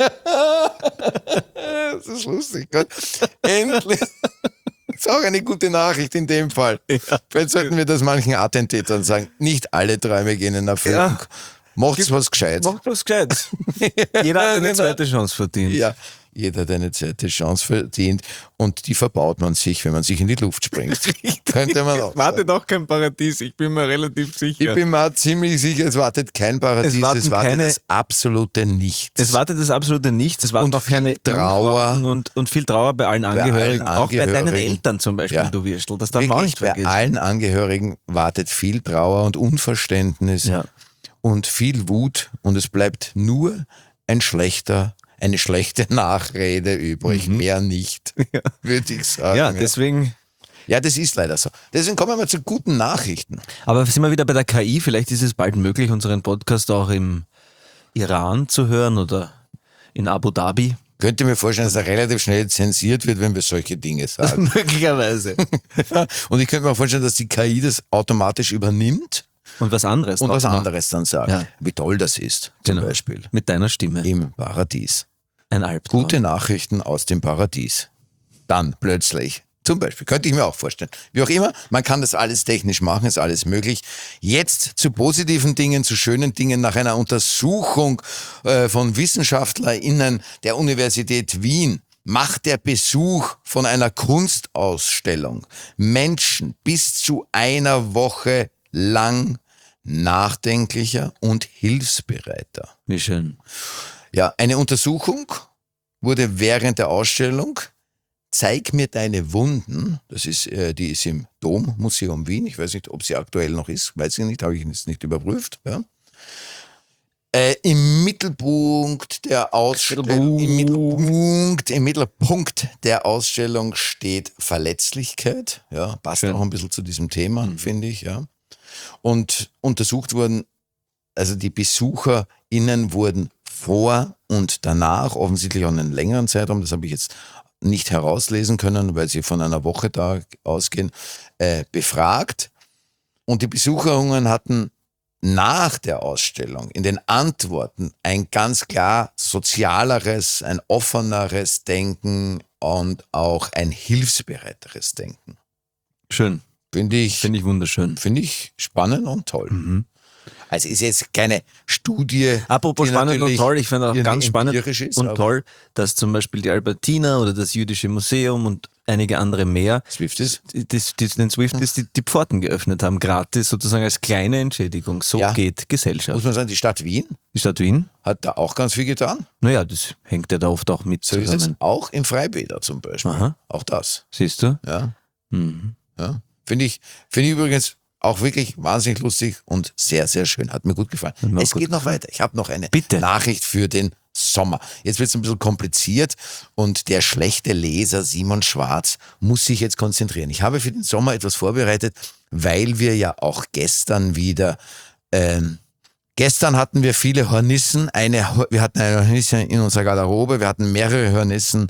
Das ist lustig, Gott. Endlich. Das ist auch eine gute Nachricht in dem Fall. Vielleicht sollten wir das manchen Attentätern sagen. Nicht alle Träume gehen in Erfüllung. Ja. Macht's was Gescheites. Mach was Gescheites. Jeder hat eine zweite Chance verdient. Ja, jeder hat eine zweite Chance verdient und die verbaut man sich, wenn man sich in die Luft springt. Könnte man auch Es wartet sagen. auch kein Paradies, ich bin mir relativ sicher. Ich bin mir ziemlich sicher, es wartet kein Paradies, Es warten es wartet keine- das absolute Nichts. Es wartet das absolute Nichts, es wartet Und auch keine viel Trauer. Untrauer und, und viel Trauer bei allen allen Angehörigen, auch bei deinen Angehörigen. Eltern zum Beispiel, Ja. du Würstel, das darf man auch Wirklich, nicht bei vergessen. allen Angehörigen wartet viel Trauer und Unverständnis Ja. und viel Wut und es bleibt nur ein schlechter, eine schlechte Nachrede übrig, mehr nicht, würde ich sagen. Mhm. Ja, deswegen, Ja, das ist leider so. Deswegen kommen wir zu guten Nachrichten. aber sind wir wieder bei der K I, vielleicht ist es bald möglich, unseren Podcast auch im Iran zu hören oder in Abu Dhabi. Könnte mir vorstellen, dass er relativ schnell zensiert wird, wenn wir solche Dinge sagen. Möglicherweise. Und ich könnte mir vorstellen, dass die K I das automatisch übernimmt Und was anderes. und noch was macht. anderes dann sagt. Ja. Wie toll das ist, zum Genau. Beispiel. Mit deiner Stimme. Im Paradies. Ein Albtraum. Gute Nachrichten aus dem Paradies. Dann plötzlich Zum Beispiel, könnte ich mir auch vorstellen. Wie auch immer, man kann das alles technisch machen, ist alles möglich. Jetzt zu positiven Dingen, zu schönen Dingen. Nach einer Untersuchung äh, von WissenschaftlerInnen der Universität Wien macht der Besuch von einer Kunstausstellung Menschen bis zu einer Woche lang nachdenklicher und hilfsbereiter. Wie schön. Ja, eine Untersuchung wurde während der Ausstellung Zeig mir deine Wunden, das ist, äh, die ist im Dommuseum Wien, ich weiß nicht, ob sie aktuell noch ist, weiß ich nicht, habe ich jetzt nicht überprüft. Ja. Äh, Im Mittelpunkt der Ausstellung, im Mittelpunkt, im Mittelpunkt der Ausstellung steht Verletzlichkeit, ja, passt Schön. auch ein bisschen zu diesem Thema, mhm. finde ich, ja. Und untersucht wurden, also die BesucherInnen wurden vor und danach, offensichtlich auch einen längeren Zeitraum, das habe ich jetzt nicht herauslesen können, weil sie von einer Woche da ausgehen, äh, befragt. Und die Besucherungen hatten nach der Ausstellung in den Antworten ein ganz klar sozialeres, ein offeneres Denken und auch ein hilfsbereiteres Denken. Schön. Finde ich, Finde ich wunderschön. finde ich spannend und toll. Mhm. Also ist jetzt keine Studie. Apropos die spannend und natürlich toll, ich finde auch irgendwie ganz spannend empirisch ist, und aber toll, dass zum Beispiel die Albertina oder das Jüdische Museum und einige andere mehr Swift ist. die, die, den Swifties die, die Pforten geöffnet haben, gratis sozusagen als kleine Entschädigung. So Ja. geht Gesellschaft. Muss man sagen, die Stadt Wien Die Stadt Wien, hat da auch ganz viel getan. naja, das hängt ja da oft auch mit So ist es. zusammen. Auch im Freibäder zum Beispiel. Aha. Auch das. Siehst du? Ja. Mhm. Ja. Finde ich, finde ich übrigens auch wirklich wahnsinnig lustig und sehr, sehr schön. Hat mir gut gefallen. Hat mir auch Es gut geht noch weiter. Ich habe noch eine Bitte. Nachricht für den Sommer. Jetzt wird es ein bisschen kompliziert und der schlechte Leser Simon Schwarz muss sich jetzt konzentrieren. Ich habe für den Sommer etwas vorbereitet, weil wir ja auch gestern wieder, ähm, gestern hatten wir viele Hornissen. Eine, wir hatten eine Hornisse in unserer Garderobe, wir hatten mehrere Hornissen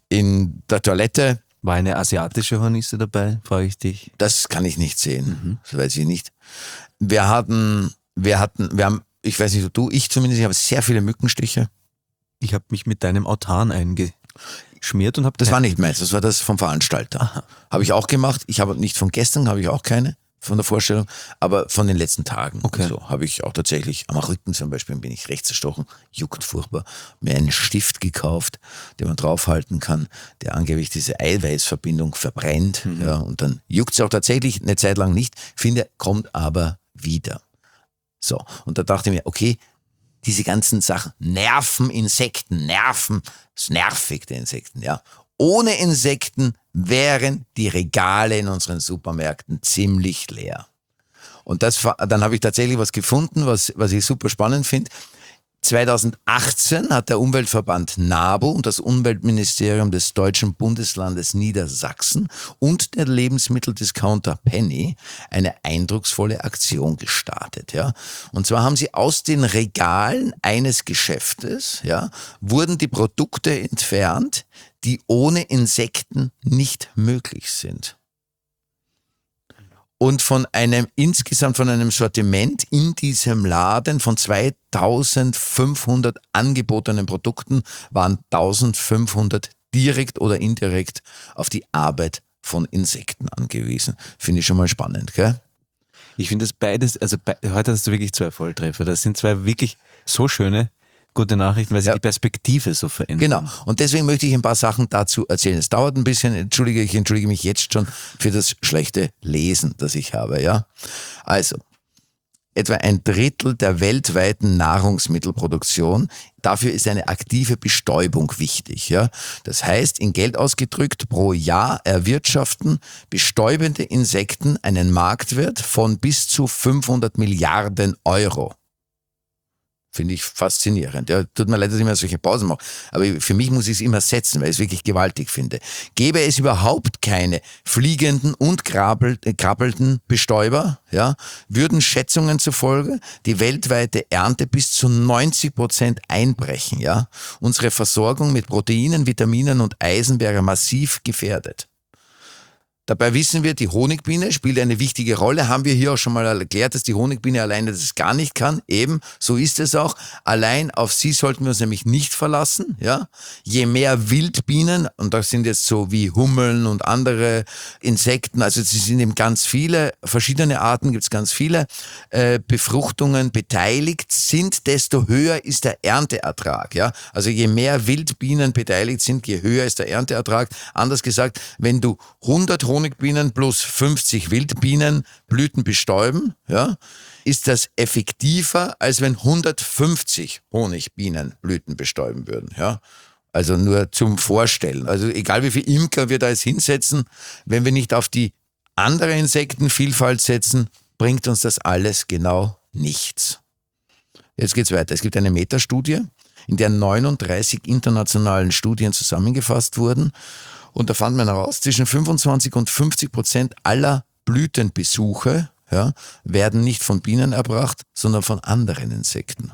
in der Toilette. War eine asiatische Hornisse dabei, frage ich dich. Das kann ich nicht sehen. Mhm. Das weiß ich nicht. Wir hatten, wir hatten, wir haben, ich weiß nicht, du, ich zumindest, ich habe sehr viele Mückenstiche. Ich habe mich mit deinem Autan eingeschmiert und habe Das war nicht meins, das war das vom Veranstalter. Habe ich auch gemacht. Ich habe nicht von gestern, habe ich auch keine von der Vorstellung, aber von den letzten Tagen. Okay. So habe ich auch tatsächlich, am Rücken zum Beispiel bin ich recht zerstochen, juckt furchtbar. Mir einen Stift gekauft, den man draufhalten kann, der angeblich diese Eiweißverbindung verbrennt. Mhm. Ja, und dann juckt es auch tatsächlich eine Zeit lang nicht, finde, kommt aber wieder. So, und da dachte ich mir, okay, diese ganzen Sachen, Nerven, Insekten, Nerven, ist nervig, die Insekten, ja. Ohne Insekten wären die Regale in unseren Supermärkten ziemlich leer. Und das, dann habe ich tatsächlich was gefunden, was, was ich super spannend finde. zweitausendachtzehn hat der Umweltverband NABU und das Umweltministerium des deutschen Bundeslandes Niedersachsen und der Lebensmitteldiscounter Penny eine eindrucksvolle Aktion gestartet. Ja. Und zwar haben sie aus den Regalen eines Geschäftes, ja, wurden die Produkte entfernt, die ohne Insekten nicht möglich sind. Und von einem, insgesamt von einem Sortiment in diesem Laden von zweitausendfünfhundert angebotenen Produkten waren eintausendfünfhundert direkt oder indirekt auf die Arbeit von Insekten angewiesen. Finde ich schon mal spannend, gell? Ich finde das beides, also be heute hast du wirklich zwei Volltreffer. Das sind zwei wirklich so schöne, gute Nachrichten, weil sie Ja. die Perspektive so verändern. Genau. Und deswegen möchte ich ein paar Sachen dazu erzählen. Es dauert ein bisschen, entschuldige, ich entschuldige mich jetzt schon für das schlechte Lesen, das ich habe, ja. Also, etwa ein Drittel der weltweiten Nahrungsmittelproduktion. Dafür ist eine aktive Bestäubung wichtig, ja. Das heißt, in Geld ausgedrückt, pro Jahr erwirtschaften bestäubende Insekten einen Marktwert von bis zu fünfhundert Milliarden Euro. Finde ich faszinierend. Ja, tut mir leid, dass ich immer solche Pausen mache. Aber für mich muss ich es immer setzen, weil ich es wirklich gewaltig finde. Gäbe es überhaupt keine fliegenden und krabbel, äh, krabbelnden Bestäuber, ja, würden Schätzungen zufolge die weltweite Ernte bis zu neunzig Prozent einbrechen. Ja. Unsere Versorgung mit Proteinen, Vitaminen und Eisen wäre massiv gefährdet. Dabei wissen wir, die Honigbiene spielt eine wichtige Rolle. Haben wir hier auch schon mal erklärt, dass die Honigbiene alleine das gar nicht kann. Eben, so ist es auch. Allein auf sie sollten wir uns nämlich nicht verlassen. Ja, je mehr Wildbienen, und das sind jetzt so wie Hummeln und andere Insekten, also es sind eben ganz viele, verschiedene Arten, gibt es ganz viele, äh, Befruchtungen beteiligt sind, desto höher ist der Ernteertrag. Ja, also je mehr Wildbienen beteiligt sind, je höher ist der Ernteertrag. Anders gesagt, wenn du hundert Honigbienen plus fünfzig Wildbienen Blüten bestäuben, ja, ist das effektiver, als wenn hundertfünfzig Honigbienen Blüten bestäuben würden. Ja. Also nur zum Vorstellen. Also egal wie viel Imker wir da jetzt hinsetzen, wenn wir nicht auf die andere Insektenvielfalt setzen, bringt uns das alles genau nichts. Jetzt geht's weiter. Es gibt eine Metastudie, in der neununddreißig internationalen Studien zusammengefasst wurden. Und da fand man heraus, zwischen fünfundzwanzig und fünfzig Prozent aller Blütenbesuche, ja, werden nicht von Bienen erbracht, sondern von anderen Insekten.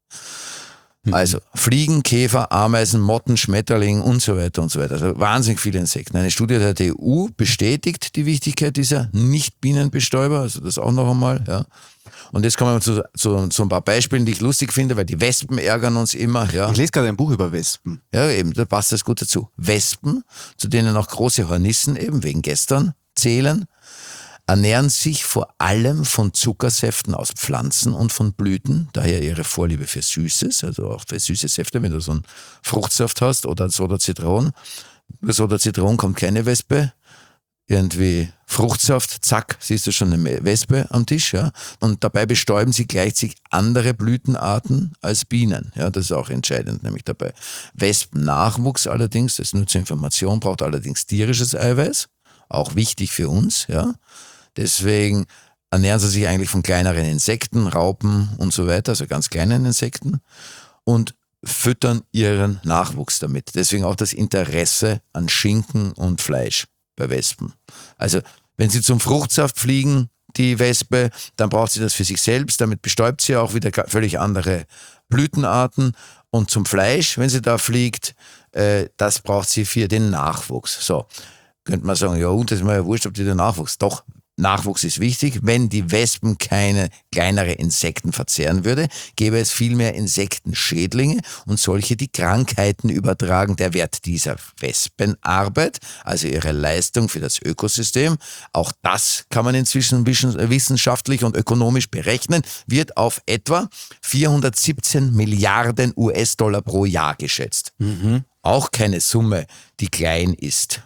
Mhm. Also Fliegen, Käfer, Ameisen, Motten, Schmetterling und so weiter und so weiter. Also wahnsinnig viele Insekten. Eine Studie der E U bestätigt die Wichtigkeit dieser Nicht-Bienenbestäuber, also das auch noch einmal, ja. Und jetzt kommen wir zu, zu, zu ein paar Beispielen, die ich lustig finde, weil die Wespen ärgern uns immer. Ja. Ich lese gerade ein Buch über Wespen. Ja, eben, da passt das gut dazu. Wespen, zu denen auch große Hornissen eben wegen gestern zählen, ernähren sich vor allem von Zuckersäften aus Pflanzen und von Blüten, daher ihre Vorliebe für Süßes, also auch für süße Säfte, wenn du so einen Fruchtsaft hast oder Soda Zitron. Bei Soda Zitron kommt keine Wespe. Irgendwie Fruchtsaft, zack, siehst du schon eine Wespe am Tisch, ja. Und dabei bestäuben sie gleichzeitig andere Blütenarten als Bienen, ja. Das ist auch entscheidend, nämlich dabei. Wespennachwuchs allerdings, das ist nur zur Information, braucht allerdings tierisches Eiweiß, auch wichtig für uns, ja. Deswegen ernähren sie sich eigentlich von kleineren Insekten, Raupen und so weiter, also ganz kleinen Insekten und füttern ihren Nachwuchs damit. Deswegen auch das Interesse an Schinken und Fleisch bei Wespen. Also wenn sie zum Fruchtsaft fliegen, die Wespe, dann braucht sie das für sich selbst, damit bestäubt sie auch wieder völlig andere Blütenarten. Und zum Fleisch, wenn sie da fliegt, äh, das braucht sie für den Nachwuchs. So, könnte man sagen, ja und, das ist mir ja wurscht, ob die den Nachwuchs, doch, Nachwuchs ist wichtig. Wenn die Wespen keine kleinere Insekten verzehren würde, gäbe es viel mehr Insektenschädlinge und solche, die Krankheiten übertragen. Der Wert dieser Wespenarbeit, also ihre Leistung für das Ökosystem, auch das kann man inzwischen wissenschaftlich und ökonomisch berechnen, wird auf etwa vierhundertsiebzehn Milliarden U S-Dollar pro Jahr geschätzt. Mhm. Auch keine Summe, die klein ist.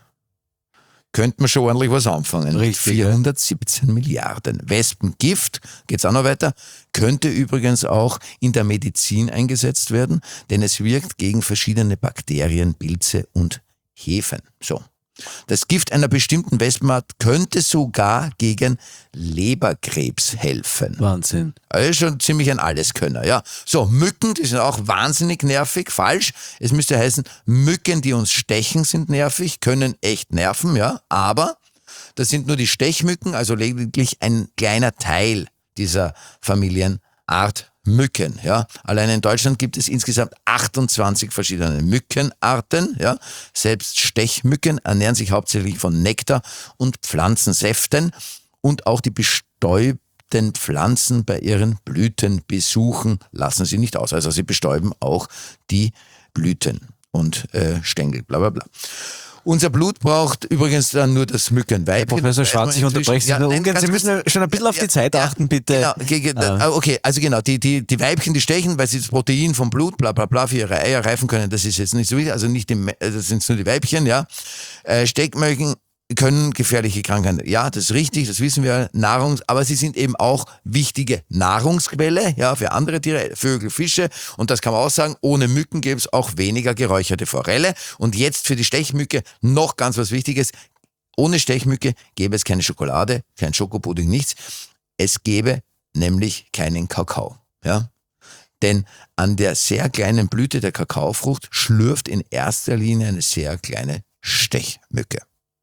Könnte man schon ordentlich was anfangen. Richtig, vierhundertsiebzehn ja. Milliarden. Wespengift, geht's auch noch weiter, könnte übrigens auch in der Medizin eingesetzt werden, denn es wirkt gegen verschiedene Bakterien, Pilze und Hefen. So. Das Gift einer bestimmten Wespenart könnte sogar gegen Leberkrebs helfen. Wahnsinn. Also schon ziemlich ein Alleskönner, ja. So, Mücken, die sind auch wahnsinnig nervig, falsch. Es müsste heißen, Mücken, die uns stechen, sind nervig, können echt nerven, ja. Aber das sind nur die Stechmücken, also lediglich ein kleiner Teil dieser Familienart Mücken, ja. Allein in Deutschland gibt es insgesamt achtundzwanzig verschiedene Mückenarten, ja. Selbst Stechmücken ernähren sich hauptsächlich von Nektar und Pflanzensäften und auch die bestäubten Pflanzen bei ihren Blütenbesuchen lassen sie nicht aus. Also sie bestäuben auch die Blüten und äh, Stängel, bla bla bla. Unser Blut braucht übrigens dann nur das Mückenweibchen. Professor Schwarz, ich unterbreche Sie ja, nur nein, ungern. Sie müssen ja schon ein bisschen auf die Zeit ja, achten, bitte. Genau, okay, also genau, die, die, die Weibchen, die stechen, weil sie das Protein vom Blut, bla bla bla, für ihre Eier reifen können, das ist jetzt nicht so wichtig, also nicht die, das sind nur die Weibchen, ja. Äh, Stechmücken können gefährliche Krankheiten. Ja, das ist richtig, das wissen wir, Nahrungs, aber sie sind eben auch wichtige Nahrungsquelle, ja, für andere Tiere, Vögel, Fische, und das kann man auch sagen, ohne Mücken gäbe es auch weniger geräucherte Forelle. Und jetzt für die Stechmücke noch ganz was Wichtiges, ohne Stechmücke gäbe es keine Schokolade, kein Schokopudding, nichts. Es gäbe nämlich keinen Kakao, ja. Denn an der sehr kleinen Blüte der Kakaofrucht schlürft in erster Linie eine sehr kleine Stechmücke.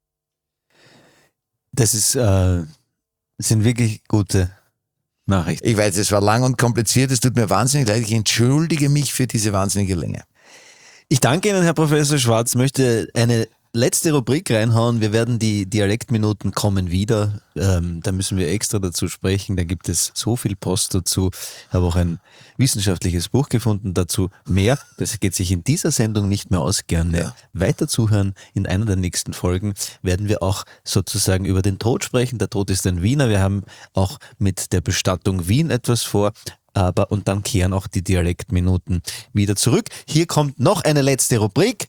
Das ist, äh, sind wirklich gute Nachrichten. Ich weiß, es war lang und kompliziert, es tut mir wahnsinnig leid, ich entschuldige mich für diese wahnsinnige Länge. Ich danke Ihnen, Herr Professor Schwarz, möchte eine letzte Rubrik reinhauen. Wir werden die Dialektminuten kommen wieder. Ähm, da müssen wir extra dazu sprechen. Da gibt es so viel Post dazu. Ich habe auch ein wissenschaftliches Buch gefunden dazu. Mehr, das geht sich in dieser Sendung nicht mehr aus. Gerne ja. weiter zuhören. In einer der nächsten Folgen werden wir auch sozusagen über den Tod sprechen. Der Tod ist ein Wiener. Wir haben auch mit der Bestattung Wien etwas vor. Aber und dann kehren auch die Dialektminuten wieder zurück. Hier kommt noch eine letzte Rubrik.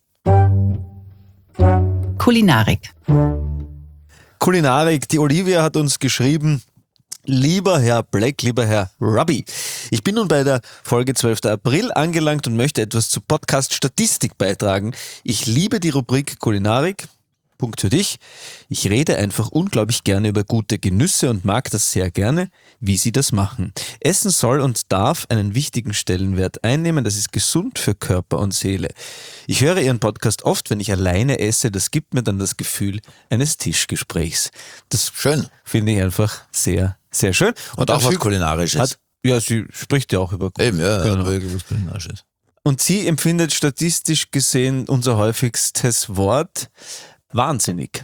Kulinarik. Kulinarik. Die Olivia hat uns geschrieben, lieber Herr Black, lieber Herr Rubby, ich bin nun bei der Folge zwölfter April angelangt und möchte etwas zu Podcast-Statistik beitragen. Ich liebe die Rubrik Kulinarik. Punkt für dich. Ich rede einfach unglaublich gerne über gute Genüsse und mag das sehr gerne, wie Sie das machen. Essen soll und darf einen wichtigen Stellenwert einnehmen. Das ist gesund für Körper und Seele. Ich höre Ihren Podcast oft, wenn ich alleine esse. Das gibt mir dann das Gefühl eines Tischgesprächs. Das schön. Finde ich einfach sehr, sehr schön. Und, und auch was Kulinarisches. Hat, ja, sie spricht ja auch über Eben, ja, genau. was Kulinarisches. Und sie empfindet statistisch gesehen unser häufigstes Wort wahnsinnig.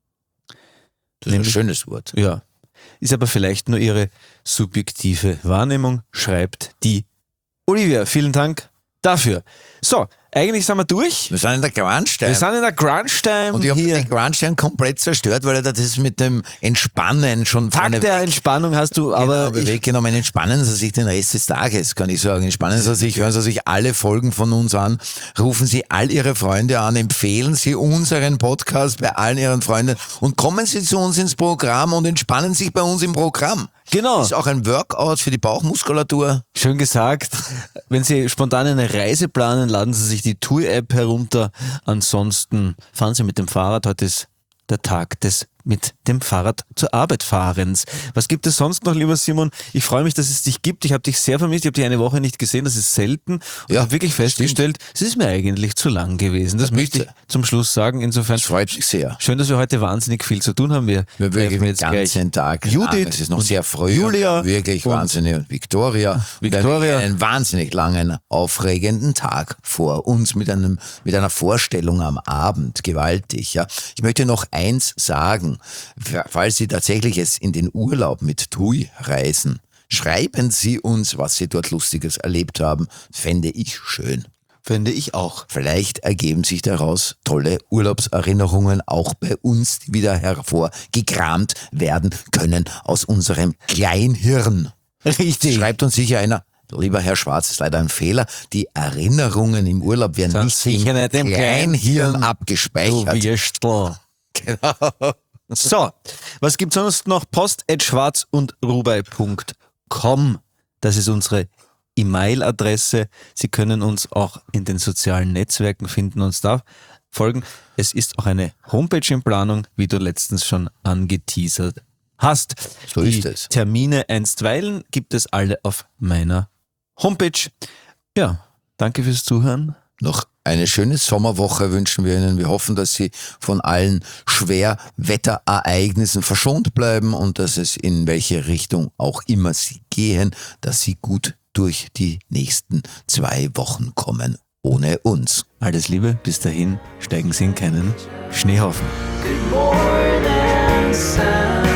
Das ist Nämlich, ein schönes Wort. Ja. Ist aber vielleicht nur ihre subjektive Wahrnehmung, schreibt die Olivia. Vielen Dank dafür. So, eigentlich sind wir durch. Wir sind in der Grandstein. Wir sind in der Grandstein. Und ich habe den Grandstein komplett zerstört, weil er das mit dem Entspannen schon... Tag der Entspannung hast du aber... Genau, weggenommen. Entspannen Sie sich den Rest des Tages, kann ich sagen. Entspannen Sie sich, hören Sie sich alle Folgen von uns an, rufen Sie all Ihre Freunde an, empfehlen Sie unseren Podcast bei allen Ihren Freunden und kommen Sie zu uns ins Programm und entspannen sich bei uns im Programm. Genau. Das ist auch ein Workout für die Bauchmuskulatur. Schön gesagt. Wenn Sie spontan eine Reise planen, laden Sie sich die Tour-App herunter. Ansonsten fahren Sie mit dem Fahrrad. Heute ist der Tag des mit dem Fahrrad zur Arbeit fahrens. Was gibt es sonst noch, lieber Simon? Ich freue mich, dass es dich gibt. Ich habe dich sehr vermisst. Ich habe dich eine Woche nicht gesehen. Das ist selten. Und ja, habe wirklich festgestellt, stimmt. Es ist mir eigentlich zu lang gewesen. Das, das möchte ich zum Schluss sagen. Insofern das freut mich sehr. Schön, dass wir heute wahnsinnig viel zu tun haben. Wir, wir wirklich jetzt den ganzen Tag. Judith, es ist noch sehr früh. Julia, wirklich wahnsinnig. Und Victoria. Victoria. Einen wahnsinnig langen, aufregenden Tag vor uns mit einem, mit einer Vorstellung am Abend. Gewaltig, ja. Ich möchte noch eins sagen. Falls Sie tatsächlich jetzt in den Urlaub mit T U I reisen, schreiben Sie uns, was Sie dort Lustiges erlebt haben. Fände ich schön. Fände ich auch. Vielleicht ergeben sich daraus tolle Urlaubserinnerungen auch bei uns, die wieder hervorgekramt werden können aus unserem Kleinhirn. Richtig. Schreibt uns sicher einer, lieber Herr Schwarz, ist leider ein Fehler, die Erinnerungen im Urlaub werden das nicht im nicht Kleinhirn, Kleinhirn abgespeichert. Du Würstel. Genau. So, was gibt's sonst noch? Post at schwarz und rubai punkt com. Das ist unsere E-Mail-Adresse. Sie können uns auch in den sozialen Netzwerken finden, uns da folgen. Es ist auch eine Homepage in Planung, wie du letztens schon angeteasert hast. So ist Die es. Termine einstweilen gibt es alle auf meiner Homepage. Ja, danke fürs Zuhören. Noch eine schöne Sommerwoche wünschen wir Ihnen. Wir hoffen, dass Sie von allen Schwerwetterereignissen verschont bleiben und dass es in welche Richtung auch immer Sie gehen, dass Sie gut durch die nächsten zwei Wochen kommen, ohne uns. Alles Liebe, bis dahin steigen Sie in keinen Schneehaufen. Good morning, sun.